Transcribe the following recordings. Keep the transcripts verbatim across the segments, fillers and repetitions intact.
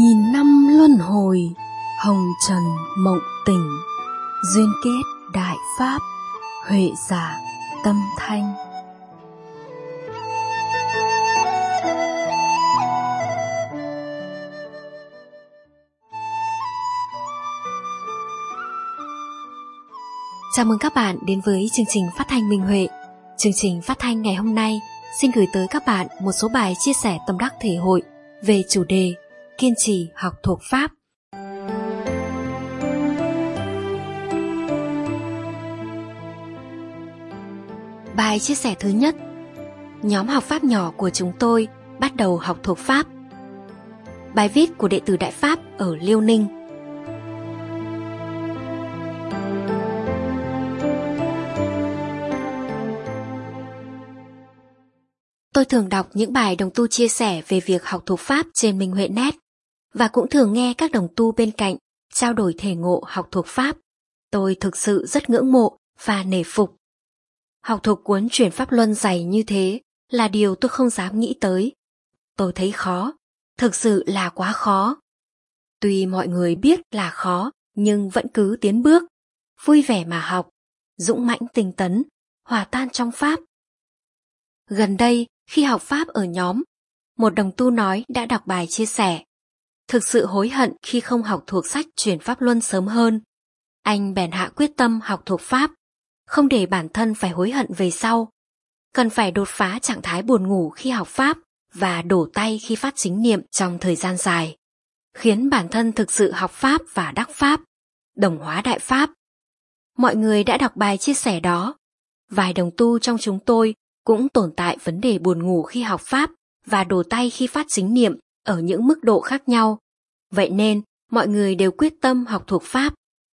Nghìn năm luân hồi, hồng trần mộng tỉnh, duyên kết đại pháp, huệ giả tâm thanh. Chào mừng các bạn đến với chương trình phát thanh Minh Huệ. Chương trình phát thanh ngày hôm nay xin gửi tới các bạn một số bài chia sẻ tâm đắc thể hội về chủ đề kiên trì học thuộc Pháp. Bài chia sẻ thứ nhất: nhóm học Pháp nhỏ của chúng tôi bắt đầu học thuộc Pháp. Bài viết của đệ tử Đại Pháp ở Liêu Ninh. Tôi thường đọc những bài đồng tu chia sẻ về việc học thuộc Pháp trên Minh Huệ Net và cũng thường nghe các đồng tu bên cạnh trao đổi thể ngộ học thuộc Pháp. Tôi thực sự rất ngưỡng mộ và nể phục. Học thuộc cuốn Chuyển Pháp Luân dày như thế là điều tôi không dám nghĩ tới. Tôi thấy khó, thực sự là quá khó. Tuy mọi người biết là khó nhưng vẫn cứ tiến bước, vui vẻ mà học, dũng mãnh tinh tấn, hòa tan trong Pháp. Gần đây, khi học Pháp ở nhóm, một đồng tu nói đã đọc bài chia sẻ. Thực sự hối hận khi không học thuộc sách Chuyển Pháp Luân sớm hơn. Anh bèn hạ quyết tâm học thuộc Pháp, không để bản thân phải hối hận về sau. Cần phải đột phá trạng thái buồn ngủ khi học Pháp và đổ tay khi phát chính niệm trong thời gian dài, khiến bản thân thực sự học Pháp và đắc Pháp, đồng hóa đại Pháp. Mọi người đã đọc bài chia sẻ đó. Vài đồng tu trong chúng tôi cũng tồn tại vấn đề buồn ngủ khi học Pháp và đổ tay khi phát chính niệm ở những mức độ khác nhau. Vậy nên, mọi người đều quyết tâm học thuộc Pháp.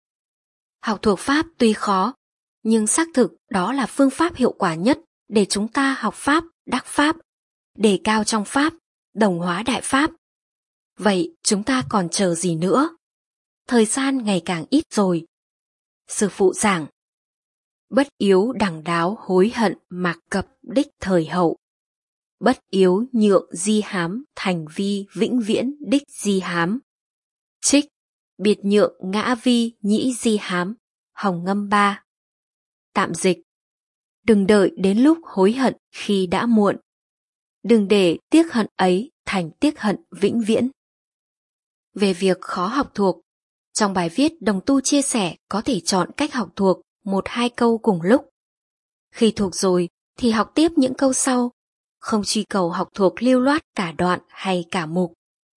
Học thuộc Pháp tuy khó, nhưng xác thực đó là phương pháp hiệu quả nhất để chúng ta học Pháp, đắc Pháp, đề cao trong Pháp, đồng hóa đại Pháp. Vậy chúng ta còn chờ gì nữa? Thời gian ngày càng ít rồi. Sư phụ giảng: bất yếu đẳng đáo hối hận mạc cập đích thời hậu. Bất yếu nhượng di hám thành vi vĩnh viễn đích di hám. Trích: biệt nhượng ngã vi nhĩ di hám, Hồng Ngâm ba. Tạm dịch: đừng đợi đến lúc hối hận khi đã muộn. Đừng để tiếc hận ấy thành tiếc hận vĩnh viễn. Về việc khó học thuộc, trong bài viết đồng tu chia sẻ có thể chọn cách học thuộc một hai câu cùng lúc. Khi thuộc rồi thì học tiếp những câu sau, không truy cầu học thuộc lưu loát cả đoạn hay cả mục.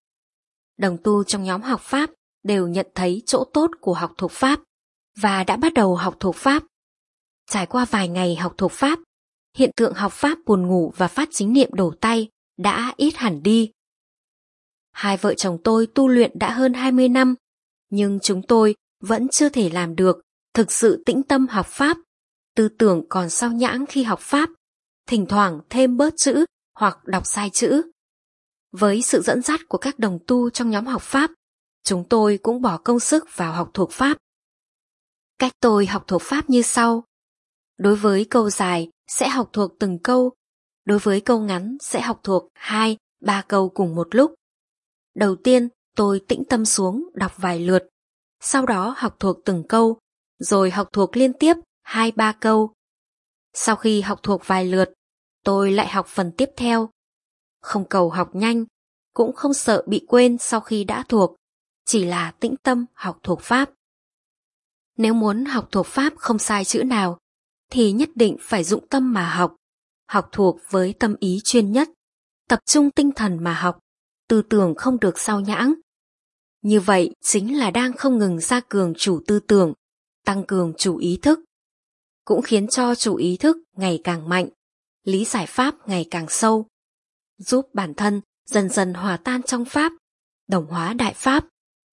Đồng tu trong nhóm học Pháp đều nhận thấy chỗ tốt của học thuộc Pháp và đã bắt đầu học thuộc Pháp. Trải qua vài ngày học thuộc Pháp, hiện tượng học Pháp buồn ngủ và phát chính niệm đổ tay đã ít hẳn đi. Hai vợ chồng tôi tu luyện đã hơn hai mươi năm, nhưng chúng tôi vẫn chưa thể làm được thực sự tĩnh tâm học Pháp, tư tưởng còn sao nhãng khi học Pháp, thỉnh thoảng thêm bớt chữ hoặc đọc sai chữ. Với sự dẫn dắt của các đồng tu trong nhóm học Pháp, chúng tôi cũng bỏ công sức vào học thuộc Pháp. Cách tôi học thuộc Pháp như sau. Đối với câu dài sẽ học thuộc từng câu, đối với câu ngắn sẽ học thuộc hai, ba câu cùng một lúc. Đầu tiên tôi tĩnh tâm xuống đọc vài lượt, sau đó học thuộc từng câu, rồi học thuộc liên tiếp hai ba câu. Sau khi học thuộc vài lượt, tôi lại học phần tiếp theo. Không cầu học nhanh, cũng không sợ bị quên sau khi đã thuộc, chỉ là tĩnh tâm học thuộc Pháp. Nếu muốn học thuộc Pháp không sai chữ nào, thì nhất định phải dụng tâm mà học, học thuộc với tâm ý chuyên nhất, tập trung tinh thần mà học, tư tưởng không được sao nhãng. Như vậy chính là đang không ngừng gia cường chủ tư tưởng, tăng cường chủ ý thức, cũng khiến cho chủ ý thức ngày càng mạnh, lý giải Pháp ngày càng sâu, giúp bản thân dần dần hòa tan trong Pháp, đồng hóa đại Pháp.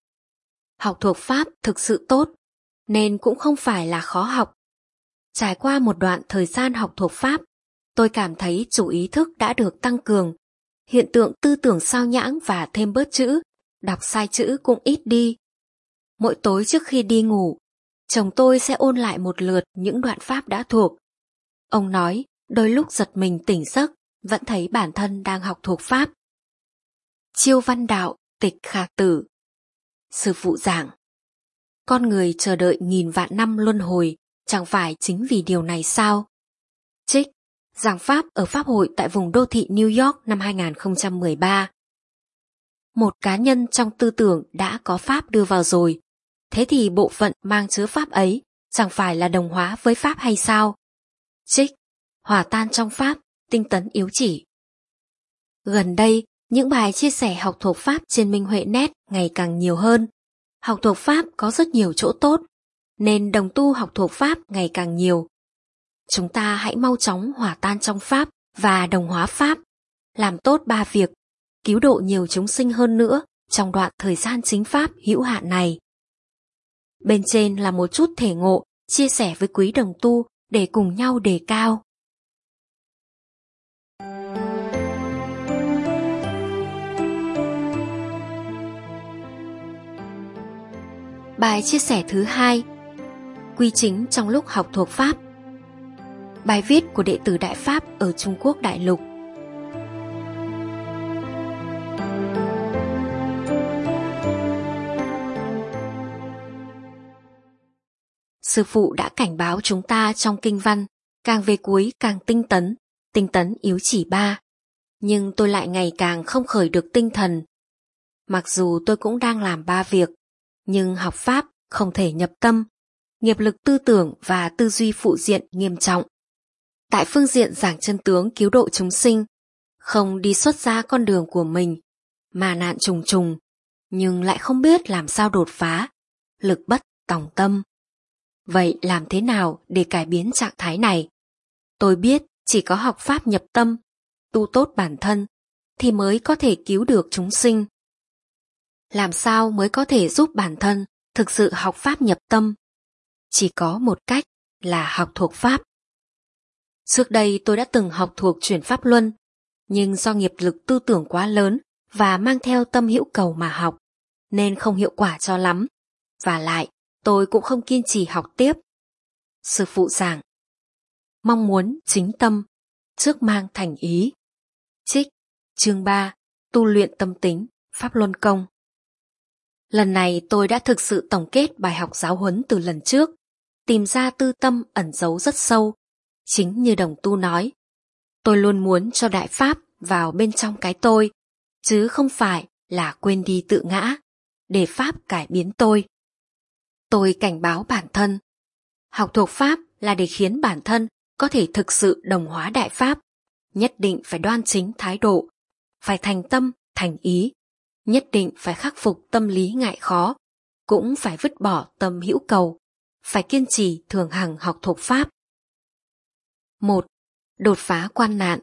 Học thuộc Pháp thực sự tốt, nên cũng không phải là khó học. Trải qua một đoạn thời gian học thuộc Pháp, tôi cảm thấy chủ ý thức đã được tăng cường, hiện tượng tư tưởng sao nhãng và thêm bớt chữ, đọc sai chữ cũng ít đi. Mỗi tối trước khi đi ngủ, chồng tôi sẽ ôn lại một lượt những đoạn Pháp đã thuộc. Ông nói đôi lúc giật mình tỉnh giấc, vẫn thấy bản thân đang học thuộc Pháp. Chiêu văn đạo, Tịch Khạc Tử. Sư phụ giảng: con người chờ đợi nghìn vạn năm luân hồi, chẳng phải chính vì điều này sao? Trích: giảng pháp ở Pháp hội tại vùng đô thị New York năm hai nghìn không trăm mười ba. Một cá nhân trong tư tưởng đã có pháp đưa vào rồi, thế thì bộ phận mang chứa pháp ấy chẳng phải là đồng hóa với pháp hay sao? Trích: hòa tan trong pháp, tinh tấn yếu chỉ. Gần đây, những bài chia sẻ học thuộc pháp trên Minh Huệ Net ngày càng nhiều hơn. Học thuộc pháp có rất nhiều chỗ tốt, nên đồng tu học thuộc pháp ngày càng nhiều. Chúng ta hãy mau chóng hòa tan trong pháp và đồng hóa pháp, làm tốt ba việc, cứu độ nhiều chúng sinh hơn nữa trong đoạn thời gian chính pháp hữu hạn này. Bên trên là một chút thể ngộ chia sẻ với quý đồng tu để cùng nhau đề cao. Bài chia sẻ thứ hai: quy chính trong lúc học thuộc pháp. Bài viết của đệ tử Đại Pháp ở Trung Quốc đại lục. Sư phụ đã cảnh báo chúng ta trong kinh văn, càng về cuối càng tinh tấn, tinh tấn yếu chỉ ba. Nhưng tôi lại ngày càng không khởi được tinh thần. Mặc dù tôi cũng đang làm ba việc, nhưng học pháp không thể nhập tâm, nghiệp lực tư tưởng và tư duy phụ diện nghiêm trọng. Tại phương diện giảng chân tướng cứu độ chúng sinh, không đi xuất ra con đường của mình, mà nạn trùng trùng, nhưng lại không biết làm sao đột phá, lực bất tòng tâm. Vậy làm thế nào để cải biến trạng thái này? Tôi biết chỉ có học pháp nhập tâm, tu tốt bản thân, thì mới có thể cứu được chúng sinh. Làm sao mới có thể giúp bản thân thực sự học pháp nhập tâm? Chỉ có một cách là học thuộc pháp. Trước đây tôi đã từng học thuộc chuyển pháp luân, nhưng do nghiệp lực tư tưởng quá lớn và mang theo tâm hữu cầu mà học, nên không hiệu quả cho lắm. Và lại, tôi cũng không kiên trì học tiếp. Sư phụ giảng: mong muốn chính tâm, trước mang thành ý. Trích: chương ba, tu luyện tâm tính, Pháp Luân Công. Lần này tôi đã thực sự tổng kết bài học giáo huấn từ lần trước, tìm ra tư tâm ẩn giấu rất sâu. Chính như đồng tu nói, tôi luôn muốn cho Đại Pháp vào bên trong cái tôi, chứ không phải là quên đi tự ngã, để Pháp cải biến tôi. Tôi cảnh báo bản thân, học thuộc Pháp là để khiến bản thân có thể thực sự đồng hóa Đại Pháp, nhất định phải đoan chính thái độ, phải thành tâm, thành ý, nhất định phải khắc phục tâm lý ngại khó, cũng phải vứt bỏ tâm hữu cầu, phải kiên trì thường hằng học thuộc Pháp. một. Đột phá quan nạn.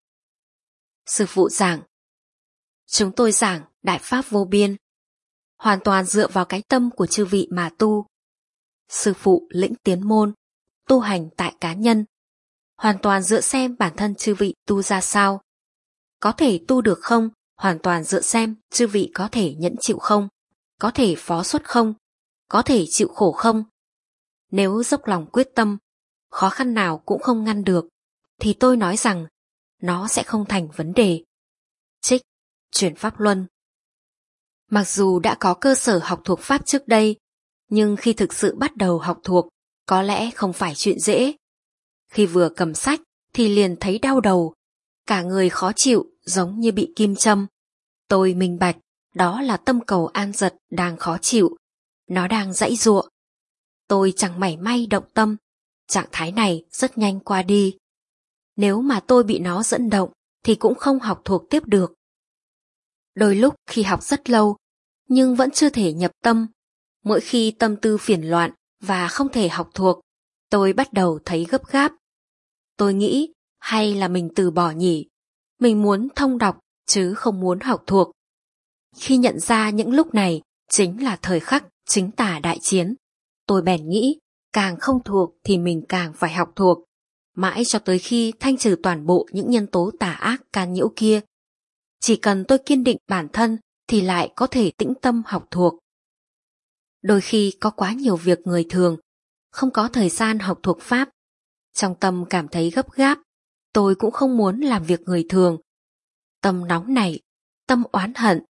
Sư phụ giảng: chúng tôi giảng Đại Pháp vô biên, hoàn toàn dựa vào cái tâm của chư vị mà tu. Sư phụ lĩnh tiến môn, tu hành tại cá nhân, hoàn toàn dựa xem bản thân chư vị tu ra sao. Có thể tu được không, hoàn toàn dựa xem chư vị có thể nhẫn chịu không, có thể phó xuất không, có thể chịu khổ không. Nếu dốc lòng quyết tâm, khó khăn nào cũng không ngăn được, thì tôi nói rằng nó sẽ không thành vấn đề. Trích: chuyển pháp luân. Mặc dù đã có cơ sở học thuộc pháp trước đây, nhưng khi thực sự bắt đầu học thuộc, có lẽ không phải chuyện dễ. Khi vừa cầm sách thì liền thấy đau đầu, cả người khó chịu giống như bị kim châm. Tôi minh bạch, đó là tâm cầu an giật đang khó chịu, nó đang giãy giụa. Tôi chẳng mảy may động tâm, trạng thái này rất nhanh qua đi. Nếu mà tôi bị nó dẫn động thì cũng không học thuộc tiếp được. Đôi lúc khi học rất lâu, nhưng vẫn chưa thể nhập tâm, mỗi khi tâm tư phiền loạn và không thể học thuộc, tôi bắt đầu thấy gấp gáp. Tôi nghĩ, hay là mình từ bỏ nhỉ? Mình muốn thông đọc, chứ không muốn học thuộc. Khi nhận ra những lúc này chính là thời khắc chính tả đại chiến, tôi bèn nghĩ, càng không thuộc thì mình càng phải học thuộc, mãi cho tới khi thanh trừ toàn bộ những nhân tố tà ác can nhiễu kia. Chỉ cần tôi kiên định bản thân thì lại có thể tĩnh tâm học thuộc. Đôi khi có quá nhiều việc người thường, không có thời gian học thuộc pháp. Trong tâm cảm thấy gấp gáp, tôi cũng không muốn làm việc người thường. Tâm nóng nảy, tâm oán hận,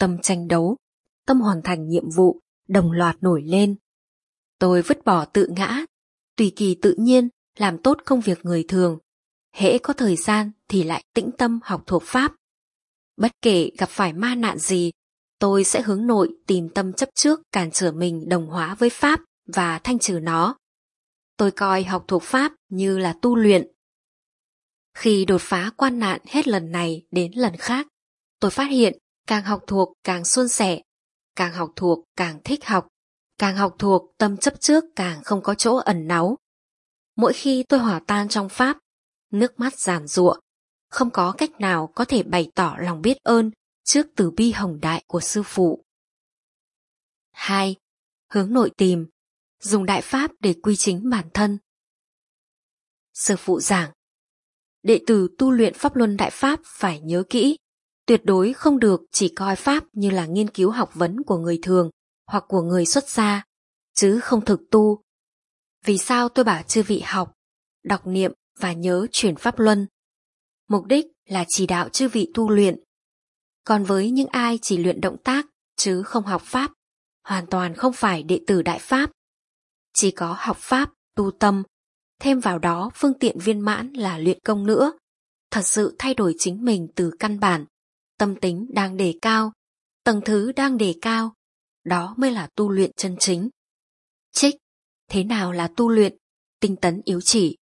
tâm tranh đấu, tâm hoàn thành nhiệm vụ đồng loạt nổi lên. Tôi vứt bỏ tự ngã, tùy kỳ tự nhiên làm tốt công việc người thường, hễ có thời gian thì lại tĩnh tâm học thuộc Pháp. Bất kể gặp phải ma nạn gì, tôi sẽ hướng nội tìm tâm chấp trước cản trở mình đồng hóa với Pháp và thanh trừ nó. Tôi coi học thuộc Pháp như là tu luyện. Khi đột phá quan nạn hết lần này đến lần khác, tôi phát hiện càng học thuộc càng suôn sẻ, càng học thuộc càng thích học, càng học thuộc tâm chấp trước càng không có chỗ ẩn náu. Mỗi khi tôi hòa tan trong Pháp, nước mắt giàn giụa, không có cách nào có thể bày tỏ lòng biết ơn trước từ bi hồng đại của sư phụ. hai. Hướng nội tìm, dùng đại pháp để quy chính bản thân. Sư phụ giảng, đệ tử tu luyện pháp luân đại pháp phải nhớ kỹ, tuyệt đối không được chỉ coi pháp như là nghiên cứu học vấn của người thường hoặc của người xuất gia, chứ không thực tu. Vì sao tôi bảo chư vị học, đọc niệm và nhớ chuyển pháp luân? Mục đích là chỉ đạo chư vị tu luyện. Còn với những ai chỉ luyện động tác chứ không học pháp, hoàn toàn không phải đệ tử đại pháp. Chỉ có học pháp, tu tâm, thêm vào đó phương tiện viên mãn là luyện công nữa, thật sự thay đổi chính mình từ căn bản, tâm tính đang đề cao, tầng thứ đang đề cao, đó mới là tu luyện chân chính. Trích, thế nào là tu luyện? Tinh tấn yếu chỉ.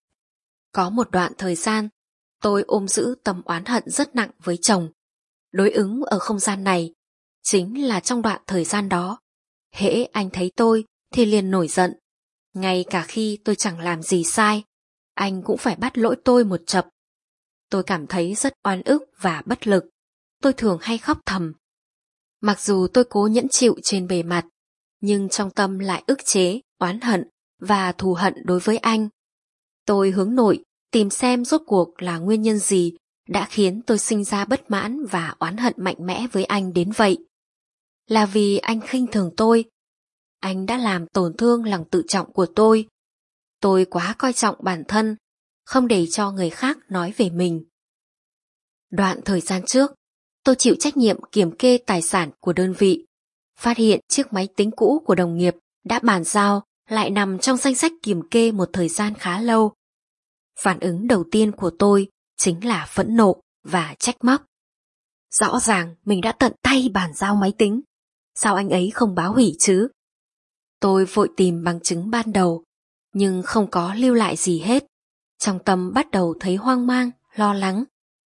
Có một đoạn thời gian, tôi ôm giữ tâm oán hận rất nặng với chồng. Đối ứng ở không gian này, chính là trong đoạn thời gian đó, hễ anh thấy tôi thì liền nổi giận. Ngay cả khi tôi chẳng làm gì sai, anh cũng phải bắt lỗi tôi một chập. Tôi cảm thấy rất oan ức và bất lực. Tôi thường hay khóc thầm. Mặc dù tôi cố nhẫn chịu trên bề mặt, nhưng trong tâm lại ức chế, oán hận và thù hận đối với anh. Tôi hướng nội, tìm xem rốt cuộc là nguyên nhân gì đã khiến tôi sinh ra bất mãn và oán hận mạnh mẽ với anh đến vậy. Là vì anh khinh thường tôi. Anh đã làm tổn thương lòng tự trọng của tôi. Tôi quá coi trọng bản thân, không để cho người khác nói về mình. Đoạn thời gian trước, tôi chịu trách nhiệm kiểm kê tài sản của đơn vị, phát hiện chiếc máy tính cũ của đồng nghiệp đã bàn giao lại nằm trong danh sách kiểm kê một thời gian khá lâu. Phản ứng đầu tiên của tôi chính là phẫn nộ và trách móc. Rõ ràng mình đã tận tay bàn giao máy tính, sao anh ấy không báo hủy chứ? Tôi vội tìm bằng chứng ban đầu, nhưng không có lưu lại gì hết. Trong tâm bắt đầu thấy hoang mang, lo lắng.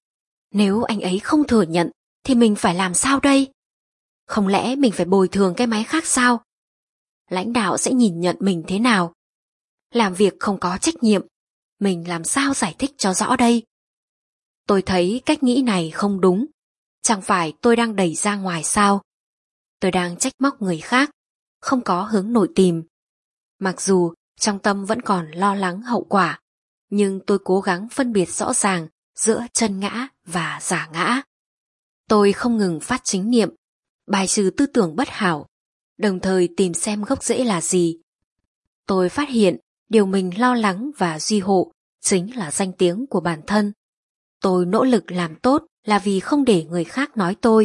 Nếu anh ấy không thừa nhận, thì mình phải làm sao đây? Không lẽ mình phải bồi thường cái máy khác sao? Lãnh đạo sẽ nhìn nhận mình thế nào? Làm việc không có trách nhiệm, mình làm sao giải thích cho rõ đây? Tôi thấy cách nghĩ này không đúng. Chẳng phải tôi đang đẩy ra ngoài sao? Tôi đang trách móc người khác, không có hướng nội tìm. Mặc dù trong tâm vẫn còn lo lắng hậu quả, nhưng tôi cố gắng phân biệt rõ ràng giữa chân ngã và giả ngã. Tôi không ngừng phát chính niệm, bài trừ tư tưởng bất hảo, đồng thời tìm xem gốc rễ là gì. Tôi phát hiện điều mình lo lắng và duy hộ chính là danh tiếng của bản thân. Tôi nỗ lực làm tốt là vì không để người khác nói tôi.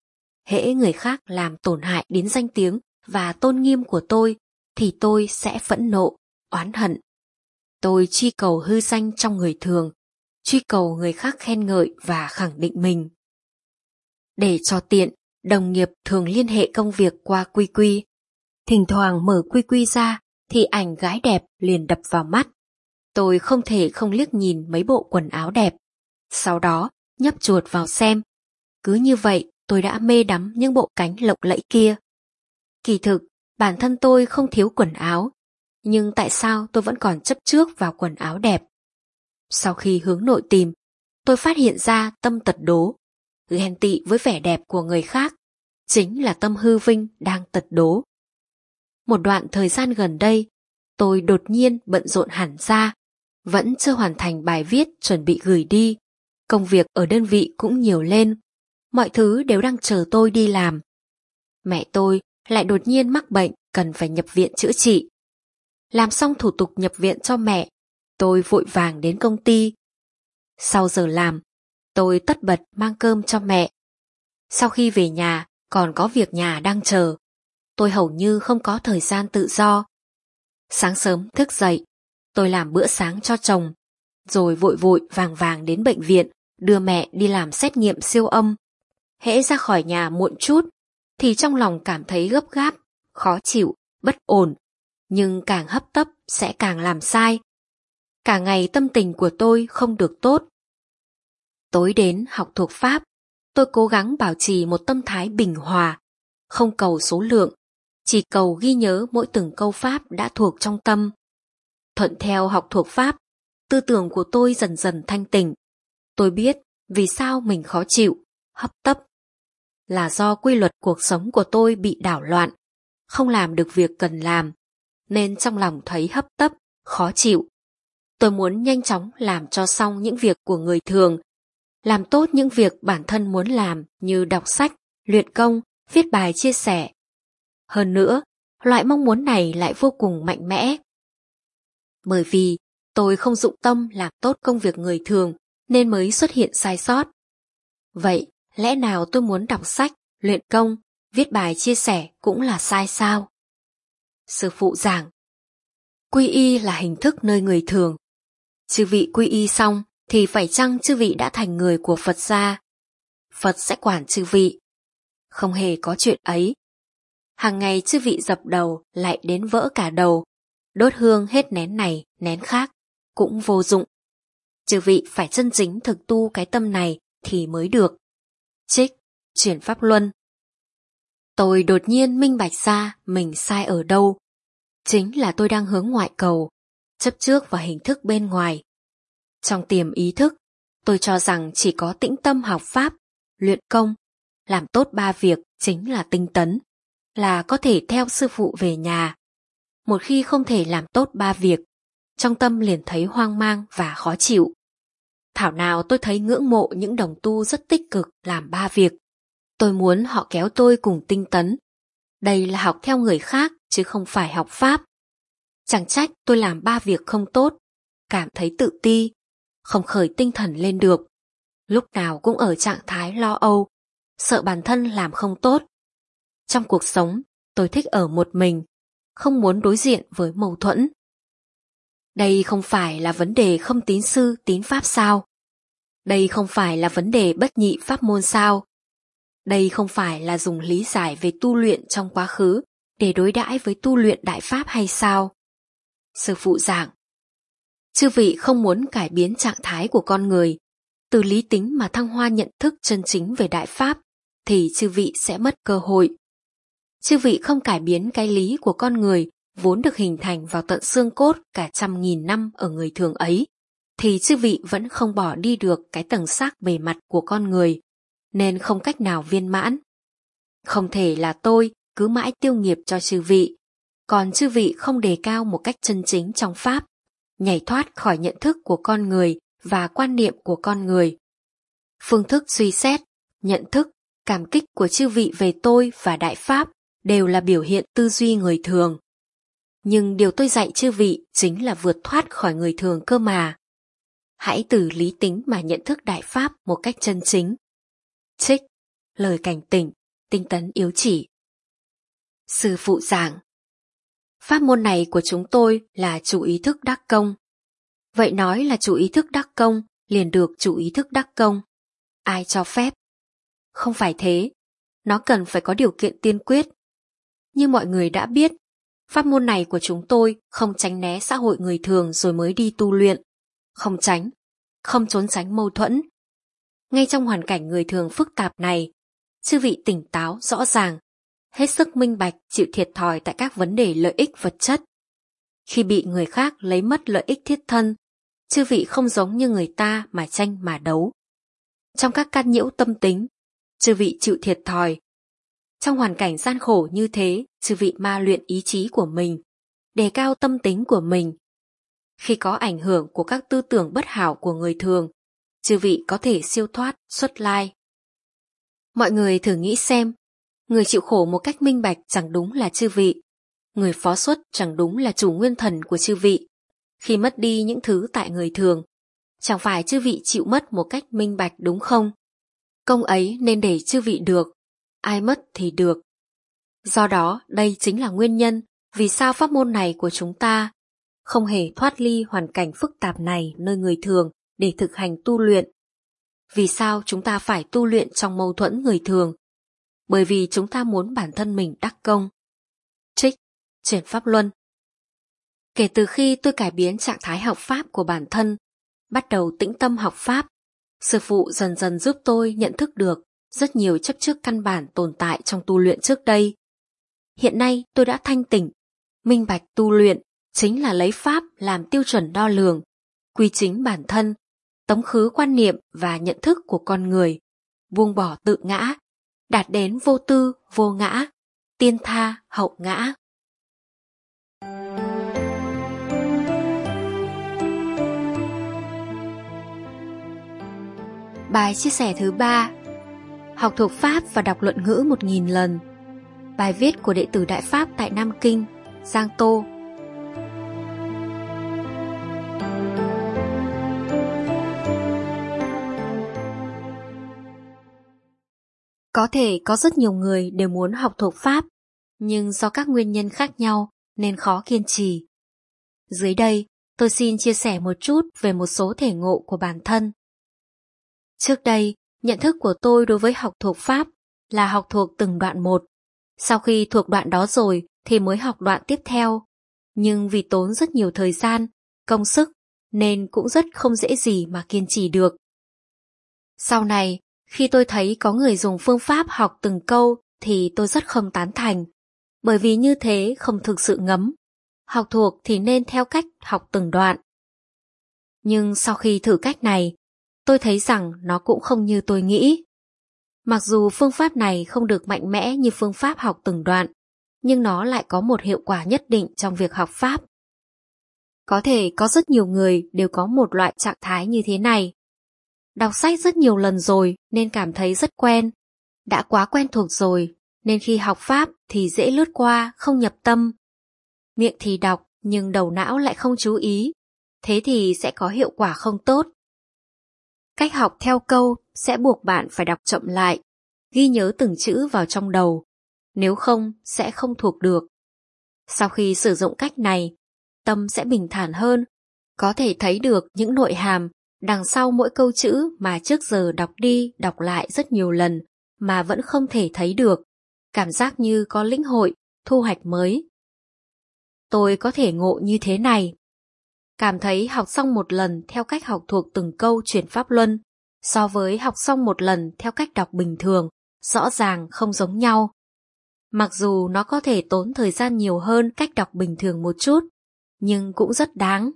Hễ người khác làm tổn hại đến danh tiếng và tôn nghiêm của tôi, thì tôi sẽ phẫn nộ, oán hận. Tôi truy cầu hư danh trong người thường, truy cầu người khác khen ngợi và khẳng định mình. Để cho tiện, đồng nghiệp thường liên hệ công việc qua quy quy. Thỉnh thoảng mở quy quy ra thì ảnh gái đẹp liền đập vào mắt. Tôi không thể không liếc nhìn mấy bộ quần áo đẹp. Sau đó nhấp chuột vào xem. Cứ như vậy tôi đã mê đắm những bộ cánh lộng lẫy kia. Kỳ thực, bản thân tôi không thiếu quần áo, nhưng tại sao tôi vẫn còn chấp trước vào quần áo đẹp? Sau khi hướng nội tìm, tôi phát hiện ra tâm tật đố, ghen tị với vẻ đẹp của người khác, chính là tâm hư vinh đang tật đố. Một đoạn thời gian gần đây, tôi đột nhiên bận rộn hẳn ra, vẫn chưa hoàn thành bài viết chuẩn bị gửi đi. Công việc ở đơn vị cũng nhiều lên, mọi thứ đều đang chờ tôi đi làm. Mẹ tôi lại đột nhiên mắc bệnh cần phải nhập viện chữa trị. Làm xong thủ tục nhập viện cho mẹ, tôi vội vàng đến công ty. Sau giờ làm, tôi tất bật mang cơm cho mẹ. Sau khi về nhà, còn có việc nhà đang chờ. Tôi hầu như không có thời gian tự do. Sáng sớm thức dậy, tôi làm bữa sáng cho chồng, rồi vội vội vàng vàng đến bệnh viện đưa mẹ đi làm xét nghiệm siêu âm. Hễ ra khỏi nhà muộn chút thì trong lòng cảm thấy gấp gáp, khó chịu, bất ổn, nhưng càng hấp tấp sẽ càng làm sai. Cả ngày tâm tình của tôi không được tốt. Tối đến học thuộc Pháp, tôi cố gắng bảo trì một tâm thái bình hòa, không cầu số lượng, chỉ cầu ghi nhớ mỗi từng câu Pháp đã thuộc trong tâm. Thuận theo học thuộc Pháp, tư tưởng của tôi dần dần thanh tỉnh. Tôi biết vì sao mình khó chịu, hấp tấp. Là do quy luật cuộc sống của tôi bị đảo loạn, không làm được việc cần làm, nên trong lòng thấy hấp tấp, khó chịu. Tôi muốn nhanh chóng làm cho xong những việc của người thường, làm tốt những việc bản thân muốn làm như đọc sách, luyện công, viết bài chia sẻ. Hơn nữa, loại mong muốn này lại vô cùng mạnh mẽ. Bởi vì tôi không dụng tâm làm tốt công việc người thường nên mới xuất hiện sai sót. Vậy, lẽ nào tôi muốn đọc sách, luyện công, viết bài chia sẻ cũng là sai sao? Sư phụ giảng, quy y là hình thức nơi người thường. Chư vị quy y xong thì phải chăng chư vị đã thành người của Phật gia? Phật sẽ quản chư vị. Không hề có chuyện ấy. Hàng ngày chư vị dập đầu lại đến vỡ cả đầu, đốt hương hết nén này, nén khác, cũng vô dụng. Chư vị phải chân chính thực tu cái tâm này thì mới được. Trích, chuyển pháp luân. Tôi đột nhiên minh bạch ra mình sai ở đâu. Chính là tôi đang hướng ngoại cầu, chấp trước vào hình thức bên ngoài. Trong tiềm ý thức, tôi cho rằng chỉ có tĩnh tâm học Pháp, luyện công, làm tốt ba việc chính là tinh tấn, là có thể theo sư phụ về nhà. Một khi không thể làm tốt ba việc, trong tâm liền thấy hoang mang và khó chịu. Thảo nào tôi thấy ngưỡng mộ những đồng tu rất tích cực làm ba việc. Tôi muốn họ kéo tôi cùng tinh tấn. Đây là học theo người khác chứ không phải học Pháp. Chẳng trách tôi làm ba việc không tốt, cảm thấy tự ti, không khởi tinh thần lên được. Lúc nào cũng ở trạng thái lo âu, sợ bản thân làm không tốt. Trong cuộc sống, tôi thích ở một mình, không muốn đối diện với mâu thuẫn. Đây không phải là vấn đề không tín sư tín Pháp sao? Đây không phải là vấn đề bất nhị pháp môn sao? Đây không phải là dùng lý giải về tu luyện trong quá khứ để đối đãi với tu luyện Đại Pháp hay sao? Sư phụ giảng, chư vị không muốn cải biến trạng thái của con người, từ lý tính mà thăng hoa nhận thức chân chính về Đại Pháp, thì chư vị sẽ mất cơ hội. Chư vị không cải biến cái lý của con người vốn được hình thành vào tận xương cốt cả trăm nghìn năm ở người thường ấy, thì chư vị vẫn không bỏ đi được cái tầng xác bề mặt của con người, nên không cách nào viên mãn. Không thể là tôi cứ mãi tiêu nghiệp cho chư vị, còn chư vị không đề cao một cách chân chính trong Pháp, nhảy thoát khỏi nhận thức của con người và quan niệm của con người. Phương thức suy xét, nhận thức, cảm kích của chư vị về tôi và Đại Pháp đều là biểu hiện tư duy người thường. Nhưng điều tôi dạy chư vị chính là vượt thoát khỏi người thường cơ mà. Hãy từ lý tính mà nhận thức Đại Pháp một cách chân chính. Trích, lời cảnh tỉnh, tinh tấn yếu chỉ. Sư phụ giảng, pháp môn này của chúng tôi là chủ ý thức đắc công. Vậy nói là chủ ý thức đắc công, liền được chủ ý thức đắc công. Ai cho phép? Không phải thế, nó cần phải có điều kiện tiên quyết. Như mọi người đã biết, pháp môn này của chúng tôi không tránh né xã hội người thường rồi mới đi tu luyện, không tránh, không trốn tránh mâu thuẫn. Ngay trong hoàn cảnh người thường phức tạp này, chư vị tỉnh táo rõ ràng, hết sức minh bạch chịu thiệt thòi tại các vấn đề lợi ích vật chất. Khi bị người khác lấy mất lợi ích thiết thân, chư vị không giống như người ta mà tranh mà đấu. Trong các can nhiễu tâm tính, chư vị chịu thiệt thòi. Trong hoàn cảnh gian khổ như thế, chư vị ma luyện ý chí của mình, đề cao tâm tính của mình. Khi có ảnh hưởng của các tư tưởng bất hảo của người thường, chư vị có thể siêu thoát, xuất lai. Mọi người thử nghĩ xem, người chịu khổ một cách minh bạch chẳng đúng là chư vị, người phó xuất chẳng đúng là chủ nguyên thần của chư vị. Khi mất đi những thứ tại người thường, chẳng phải chư vị chịu mất một cách minh bạch đúng không? Công ấy nên để chư vị được, ai mất thì được. Do đó, đây chính là nguyên nhân vì sao pháp môn này của chúng ta không hề thoát ly hoàn cảnh phức tạp này nơi người thường để thực hành tu luyện. Vì sao chúng ta phải tu luyện trong mâu thuẫn người thường? Bởi vì chúng ta muốn bản thân mình đắc công. Trích, Chuyển Pháp Luân. Kể từ khi tôi cải biến trạng thái học Pháp của bản thân, bắt đầu tĩnh tâm học Pháp, sư phụ dần dần giúp tôi nhận thức được rất nhiều chấp trước căn bản tồn tại trong tu luyện trước đây. Hiện nay tôi đã thanh tỉnh, minh bạch tu luyện chính là lấy Pháp làm tiêu chuẩn đo lường, quy chính bản thân, tống khứ quan niệm và nhận thức của con người, buông bỏ tự ngã, đạt đến vô tư, vô ngã, tiên tha, hậu ngã. Bài chia sẻ thứ ba: học thuộc Pháp và đọc luận ngữ một nghìn lần. Bài viết của đệ tử Đại Pháp tại Nam Kinh, Giang Tô. Có thể có rất nhiều người đều muốn học thuộc Pháp, nhưng do các nguyên nhân khác nhau nên khó kiên trì. Dưới đây, tôi xin chia sẻ một chút về một số thể ngộ của bản thân. Trước đây, nhận thức của tôi đối với học thuộc Pháp là học thuộc từng đoạn một. Sau khi thuộc đoạn đó rồi thì mới học đoạn tiếp theo. Nhưng vì tốn rất nhiều thời gian, công sức nên cũng rất không dễ gì mà kiên trì được. Sau này, khi tôi thấy có người dùng phương pháp học từng câu thì tôi rất không tán thành. Bởi vì như thế không thực sự ngấm. Học thuộc thì nên theo cách học từng đoạn. Nhưng sau khi thử cách này, tôi thấy rằng nó cũng không như tôi nghĩ. Mặc dù phương pháp này không được mạnh mẽ như phương pháp học từng đoạn, nhưng nó lại có một hiệu quả nhất định trong việc học Pháp. Có thể có rất nhiều người đều có một loại trạng thái như thế này. Đọc sách rất nhiều lần rồi nên cảm thấy rất quen. Đã quá quen thuộc rồi nên khi học Pháp thì dễ lướt qua, không nhập tâm. Miệng thì đọc nhưng đầu não lại không chú ý, thế thì sẽ có hiệu quả không tốt. Cách học theo câu sẽ buộc bạn phải đọc chậm lại, ghi nhớ từng chữ vào trong đầu, nếu không sẽ không thuộc được. Sau khi sử dụng cách này, tâm sẽ bình thản hơn, có thể thấy được những nội hàm đằng sau mỗi câu chữ mà trước giờ đọc đi đọc lại rất nhiều lần mà vẫn không thể thấy được, cảm giác như có lĩnh hội, thu hoạch mới. Tôi có thể ngộ như thế này. Cảm thấy học xong một lần theo cách học thuộc từng câu chuyển Pháp Luân so với học xong một lần theo cách đọc bình thường, rõ ràng không giống nhau. Mặc dù nó có thể tốn thời gian nhiều hơn cách đọc bình thường một chút, nhưng cũng rất đáng.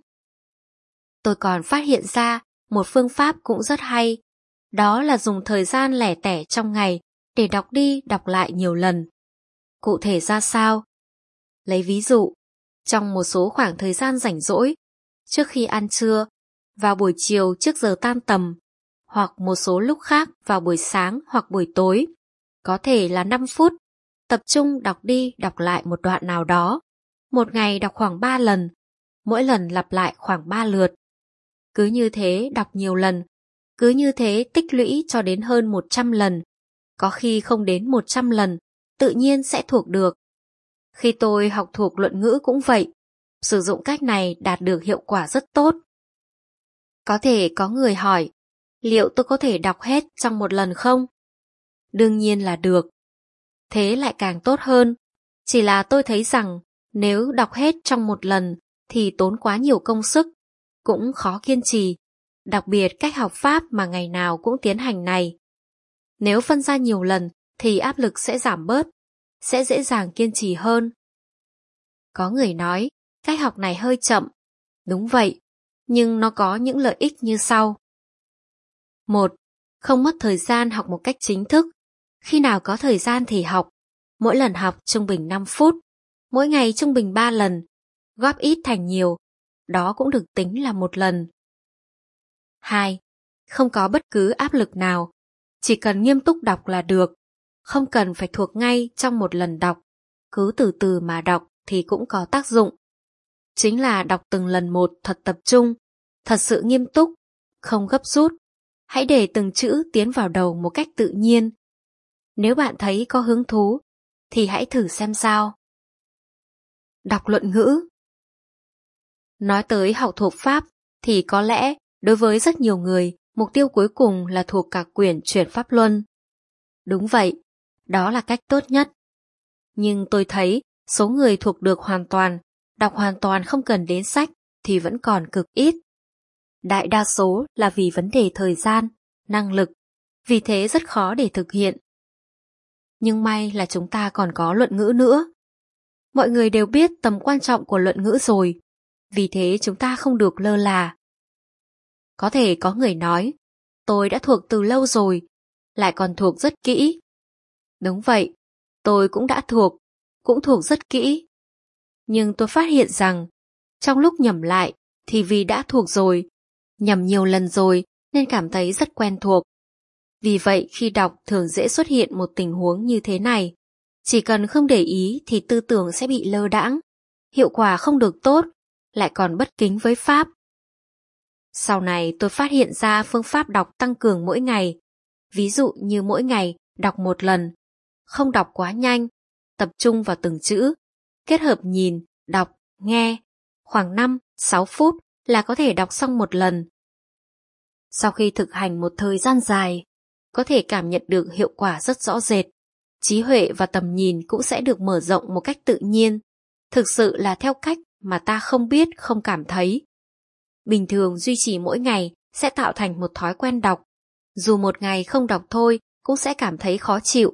Tôi còn phát hiện ra một phương pháp cũng rất hay, đó là dùng thời gian lẻ tẻ trong ngày để đọc đi đọc lại nhiều lần. Cụ thể ra sao? Lấy ví dụ, trong một số khoảng thời gian rảnh rỗi, trước khi ăn trưa, vào buổi chiều trước giờ tan tầm, hoặc một số lúc khác vào buổi sáng hoặc buổi tối, có thể là năm phút, tập trung đọc đi đọc lại một đoạn nào đó. Một ngày đọc khoảng ba lần, mỗi lần lặp lại khoảng ba lượt. Cứ như thế đọc nhiều lần, cứ như thế tích lũy cho đến hơn một trăm lần. Có khi không đến một trăm lần, tự nhiên sẽ thuộc được. Khi tôi học thuộc luận ngữ cũng vậy, sử dụng cách này đạt được hiệu quả rất tốt. Có thể có người hỏi, liệu tôi có thể đọc hết trong một lần không? Đương nhiên là được. Thế lại càng tốt hơn. Chỉ là tôi thấy rằng nếu đọc hết trong một lần thì tốn quá nhiều công sức, cũng khó kiên trì, đặc biệt cách học Pháp mà ngày nào cũng tiến hành này. Nếu phân ra nhiều lần thì áp lực sẽ giảm bớt, sẽ dễ dàng kiên trì hơn. Có người nói, cách học này hơi chậm. Đúng vậy, nhưng nó có những lợi ích như sau. Một, không mất thời gian học một cách chính thức. Khi nào có thời gian thì học. Mỗi lần học trung bình năm phút. Mỗi ngày trung bình ba lần. Góp ít thành nhiều. Đó cũng được tính là một lần. Hai, không có bất cứ áp lực nào. Chỉ cần nghiêm túc đọc là được. Không cần phải thuộc ngay trong một lần đọc. Cứ từ từ mà đọc thì cũng có tác dụng. Chính là đọc từng lần một thật tập trung, thật sự nghiêm túc, không gấp rút. Hãy để từng chữ tiến vào đầu một cách tự nhiên. Nếu bạn thấy có hứng thú, thì hãy thử xem sao. Đọc luận ngữ. Nói tới học thuộc Pháp, thì có lẽ đối với rất nhiều người, mục tiêu cuối cùng là thuộc cả quyển Chuyển Pháp Luân. Đúng vậy, đó là cách tốt nhất. Nhưng tôi thấy số người thuộc được hoàn toàn, đọc hoàn toàn không cần đến sách thì vẫn còn cực ít. Đại đa số là vì vấn đề thời gian, năng lực, vì thế rất khó để thực hiện. Nhưng may là chúng ta còn có luận ngữ nữa. Mọi người đều biết tầm quan trọng của luận ngữ rồi, vì thế chúng ta không được lơ là. Có thể có người nói, tôi đã thuộc từ lâu rồi, lại còn thuộc rất kỹ. Đúng vậy, tôi cũng đã thuộc, cũng thuộc rất kỹ. Nhưng tôi phát hiện rằng, trong lúc nhẩm lại thì vì đã thuộc rồi, nhẩm nhiều lần rồi nên cảm thấy rất quen thuộc. Vì vậy khi đọc thường dễ xuất hiện một tình huống như thế này. Chỉ cần không để ý thì tư tưởng sẽ bị lơ đãng, hiệu quả không được tốt, lại còn bất kính với Pháp. Sau này tôi phát hiện ra phương pháp đọc tăng cường mỗi ngày. Ví dụ như mỗi ngày đọc một lần, không đọc quá nhanh, tập trung vào từng chữ, kết hợp nhìn, đọc, nghe, khoảng năm, sáu phút là có thể đọc xong một lần. Sau khi thực hành một thời gian dài, có thể cảm nhận được hiệu quả rất rõ rệt. Trí huệ và tầm nhìn cũng sẽ được mở rộng một cách tự nhiên, thực sự là theo cách mà ta không biết không cảm thấy. Bình thường duy trì mỗi ngày sẽ tạo thành một thói quen đọc, dù một ngày không đọc thôi cũng sẽ cảm thấy khó chịu.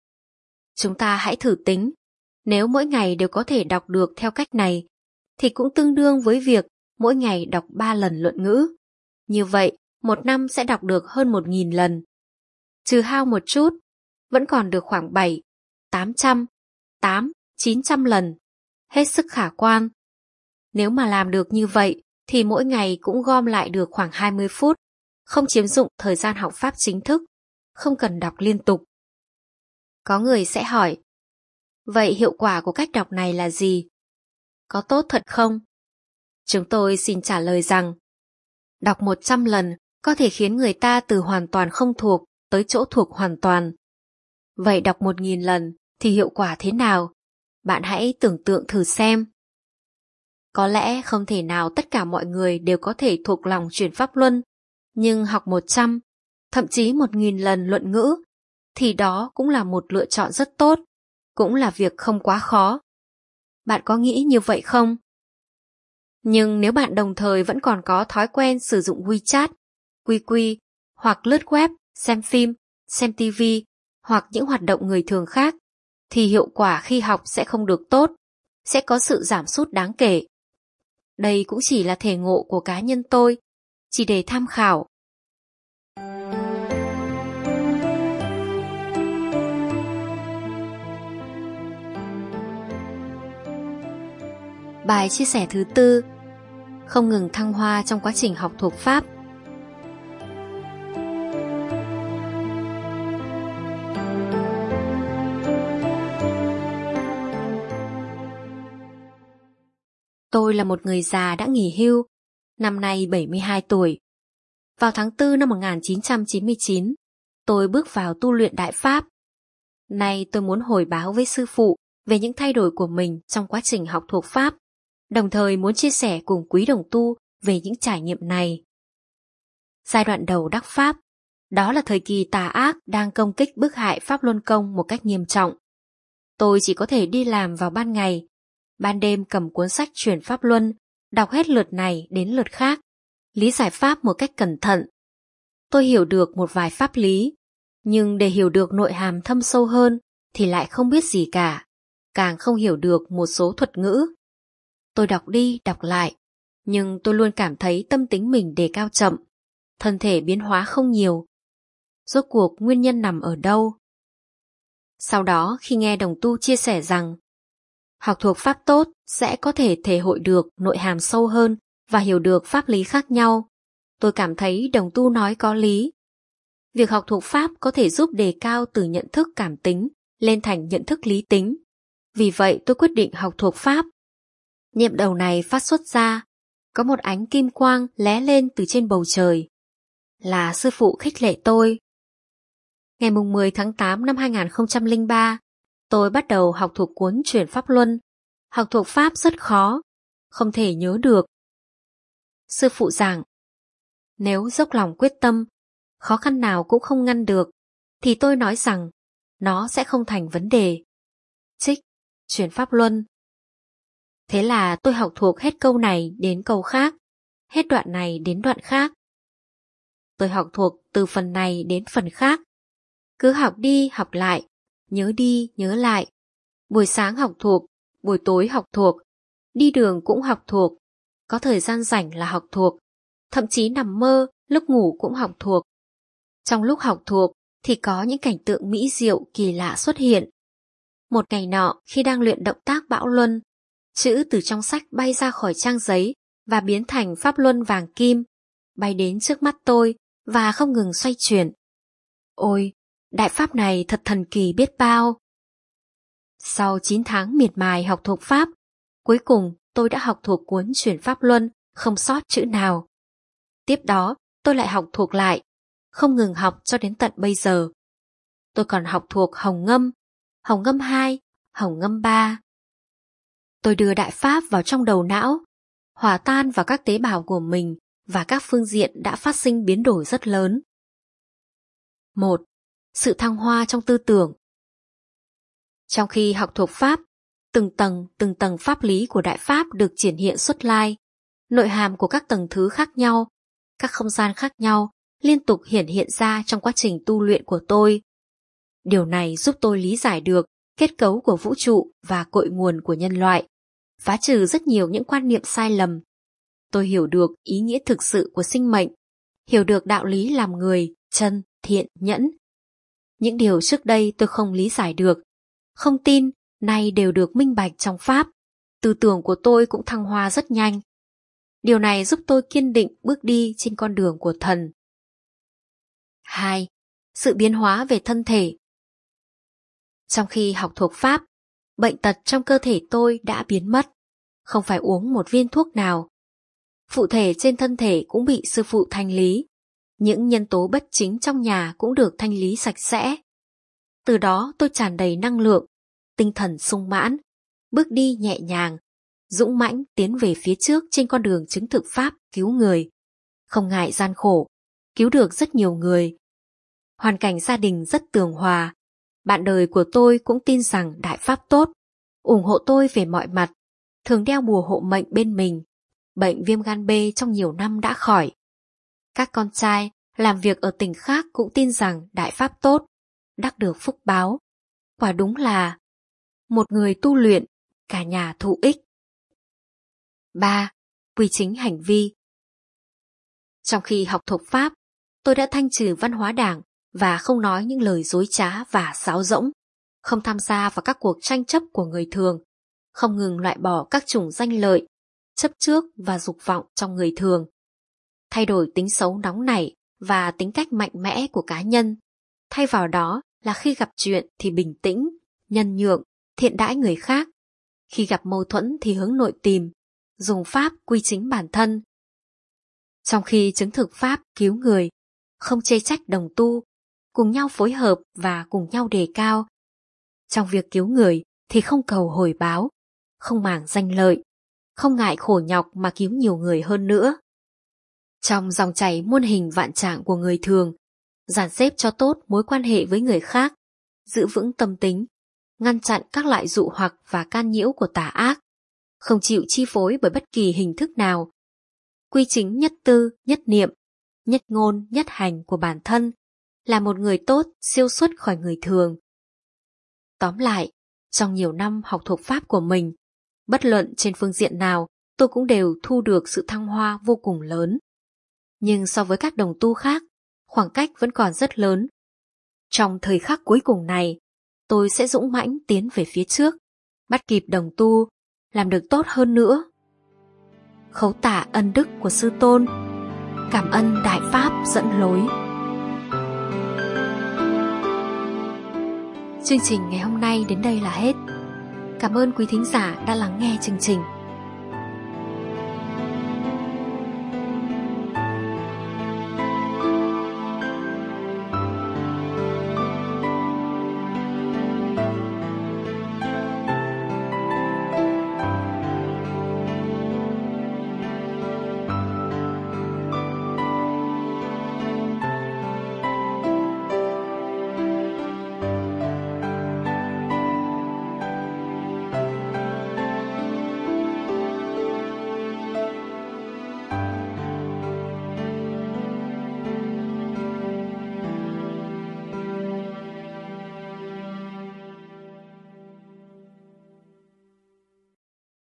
Chúng ta hãy thử tính, nếu mỗi ngày đều có thể đọc được theo cách này, thì cũng tương đương với việc mỗi ngày đọc ba lần luận ngữ. Như vậy, một năm sẽ đọc được hơn một nghìn lần. Trừ hao một chút, vẫn còn được khoảng bảy, tám trăm, tám, chín trăm lần. Hết sức khả quan. Nếu mà làm được như vậy, thì mỗi ngày cũng gom lại được khoảng hai mươi phút, không chiếm dụng thời gian học Pháp chính thức, không cần đọc liên tục. Có người sẽ hỏi, vậy hiệu quả của cách đọc này là gì? Có tốt thật không? Chúng tôi xin trả lời rằng, đọc một trăm lần có thể khiến người ta từ hoàn toàn không thuộc tới chỗ thuộc hoàn toàn. Vậy đọc một nghìn lần thì hiệu quả thế nào? Bạn hãy tưởng tượng thử xem. Có lẽ không thể nào tất cả mọi người đều có thể thuộc lòng Chuyển Pháp Luân, nhưng học một trăm, thậm chí một nghìn lần luận ngữ, thì đó cũng là một lựa chọn rất tốt, cũng là việc không quá khó. Bạn có nghĩ như vậy không? Nhưng nếu bạn đồng thời vẫn còn có thói quen sử dụng WeChat, quy quy, hoặc lướt web, xem phim, xem ti vi, hoặc những hoạt động người thường khác, thì hiệu quả khi học sẽ không được tốt, sẽ có sự giảm sút đáng kể. Đây cũng chỉ là thể ngộ của cá nhân tôi, chỉ để tham khảo. Bài chia sẻ thứ tư, không ngừng thăng hoa trong quá trình học thuộc Pháp. Tôi là một người già đã nghỉ hưu, năm nay bảy mươi hai tuổi. Vào tháng tư năm một nghìn chín trăm chín mươi chín, tôi bước vào tu luyện Đại Pháp. Nay tôi muốn hồi báo với sư phụ về những thay đổi của mình trong quá trình học thuộc Pháp, đồng thời muốn chia sẻ cùng quý đồng tu về những trải nghiệm này. Giai đoạn đầu đắc Pháp, đó là thời kỳ tà ác đang công kích bức hại Pháp Luân Công một cách nghiêm trọng. Tôi chỉ có thể đi làm vào ban ngày, ban đêm cầm cuốn sách Chuyển Pháp Luân, đọc hết lượt này đến lượt khác, lý giải Pháp một cách cẩn thận. Tôi hiểu được một vài pháp lý, nhưng để hiểu được nội hàm thâm sâu hơn thì lại không biết gì cả, càng không hiểu được một số thuật ngữ. Tôi đọc đi đọc lại, nhưng tôi luôn cảm thấy tâm tính mình đề cao chậm, thân thể biến hóa không nhiều. Rốt cuộc nguyên nhân nằm ở đâu? Sau đó khi nghe đồng tu chia sẻ rằng học thuộc Pháp tốt sẽ có thể thể hội được nội hàm sâu hơn và hiểu được pháp lý khác nhau, tôi cảm thấy đồng tu nói có lý. Việc học thuộc Pháp có thể giúp đề cao từ nhận thức cảm tính lên thành nhận thức lý tính. Vì vậy tôi quyết định học thuộc Pháp. Niệm đầu này phát xuất ra, có một ánh kim quang lóe lên từ trên bầu trời. Là sư phụ khích lệ tôi. Ngày mười tháng tám năm hai nghìn không trăm lẻ ba, tôi bắt đầu học thuộc cuốn Chuyển Pháp Luân. Học thuộc Pháp rất khó, không thể nhớ được. Sư phụ giảng, nếu dốc lòng quyết tâm, khó khăn nào cũng không ngăn được, thì tôi nói rằng nó sẽ không thành vấn đề. Trích Chuyển Pháp Luân. Thế là tôi học thuộc hết câu này đến câu khác, hết đoạn này đến đoạn khác. Tôi học thuộc từ phần này đến phần khác. Cứ học đi học lại, nhớ đi nhớ lại. Buổi sáng học thuộc, buổi tối học thuộc, đi đường cũng học thuộc, có thời gian rảnh là học thuộc, thậm chí nằm mơ, lúc ngủ cũng học thuộc. Trong lúc học thuộc thì có những cảnh tượng mỹ diệu kỳ lạ xuất hiện. Một ngày nọ khi đang luyện động tác Bão Luân, chữ từ trong sách bay ra khỏi trang giấy và biến thành Pháp Luân vàng kim, bay đến trước mắt tôi và không ngừng xoay chuyển. Ôi, đại pháp này thật thần kỳ biết bao. Sau chín tháng miệt mài học thuộc Pháp, cuối cùng tôi đã học thuộc cuốn Chuyển Pháp Luân, không sót chữ nào. Tiếp đó, tôi lại học thuộc lại, không ngừng học cho đến tận bây giờ. Tôi còn học thuộc Hồng Ngâm, Hồng Ngâm hai, Hồng Ngâm ba. Tôi đưa đại pháp vào trong đầu não, hòa tan vào các tế bào của mình và các phương diện đã phát sinh biến đổi rất lớn. một. Sự thăng hoa trong tư tưởng. Trong khi học thuộc Pháp, từng tầng từng tầng pháp lý của đại pháp được triển hiện xuất lai, nội hàm của các tầng thứ khác nhau, các không gian khác nhau liên tục hiển hiện ra trong quá trình tu luyện của tôi. Điều này giúp tôi lý giải được kết cấu của vũ trụ và cội nguồn của nhân loại, phá trừ rất nhiều những quan niệm sai lầm. Tôi hiểu được ý nghĩa thực sự của sinh mệnh, hiểu được đạo lý làm người, chân, thiện, nhẫn. Những điều trước đây tôi không lý giải được, không tin, nay đều được minh bạch trong Pháp. Tư tưởng của tôi cũng thăng hoa rất nhanh. Điều này giúp tôi kiên định bước đi trên con đường của thần. hai. Sự biến hóa về thân thể. Trong khi học thuộc Pháp, bệnh tật trong cơ thể tôi đã biến mất, không phải uống một viên thuốc nào. Phụ thể trên thân thể cũng bị sư phụ thanh lý. Những nhân tố bất chính trong nhà cũng được thanh lý sạch sẽ. Từ đó tôi tràn đầy năng lượng, tinh thần sung mãn, bước đi nhẹ nhàng, dũng mãnh tiến về phía trước trên con đường chứng thực Pháp cứu người. Không ngại gian khổ, cứu được rất nhiều người. Hoàn cảnh gia đình rất tường hòa. Bạn đời của tôi cũng tin rằng đại pháp tốt, ủng hộ tôi về mọi mặt, thường đeo bùa hộ mệnh bên mình. Bệnh viêm gan B trong nhiều năm đã khỏi. Các con trai làm việc ở tỉnh khác cũng tin rằng đại pháp tốt, đắc được phúc báo. Quả đúng là một người tu luyện, cả nhà thụ ích. ba. Quy chính hành vi. Trong khi học thuộc Pháp, tôi đã thanh trừ văn hóa đảng và không nói những lời dối trá và sáo rỗng, không tham gia vào các cuộc tranh chấp của người thường, không ngừng loại bỏ các chủng danh lợi, chấp trước và dục vọng trong người thường. Thay đổi tính xấu nóng nảy và tính cách mạnh mẽ của cá nhân, thay vào đó là khi gặp chuyện thì bình tĩnh, nhân nhượng, thiện đãi người khác. Khi gặp mâu thuẫn thì hướng nội tìm, dùng Pháp quy chính bản thân. Trong khi chứng thực Pháp cứu người, không chê trách đồng tu, cùng nhau phối hợp và cùng nhau đề cao. Trong việc cứu người thì không cầu hồi báo, không màng danh lợi, không ngại khổ nhọc mà cứu nhiều người hơn nữa. Trong dòng chảy muôn hình vạn trạng của người thường, dàn xếp cho tốt mối quan hệ với người khác, giữ vững tâm tính, ngăn chặn các loại dụ hoặc và can nhiễu của tà ác, không chịu chi phối bởi bất kỳ hình thức nào. Quy chính nhất tư, nhất niệm, nhất ngôn, nhất hành của bản thân, là một người tốt siêu xuất khỏi người thường. Tóm lại, trong nhiều năm học thuộc Pháp của mình, bất luận trên phương diện nào, tôi cũng đều thu được sự thăng hoa vô cùng lớn. Nhưng so với các đồng tu khác, khoảng cách vẫn còn rất lớn. Trong thời khắc cuối cùng này, tôi sẽ dũng mãnh tiến về phía trước, bắt kịp đồng tu, làm được tốt hơn nữa. Khấu tả ân đức của Sư Tôn, cảm ơn Đại Pháp dẫn lối. Chương trình ngày hôm nay đến đây là hết. Cảm ơn quý thính giả đã lắng nghe chương trình.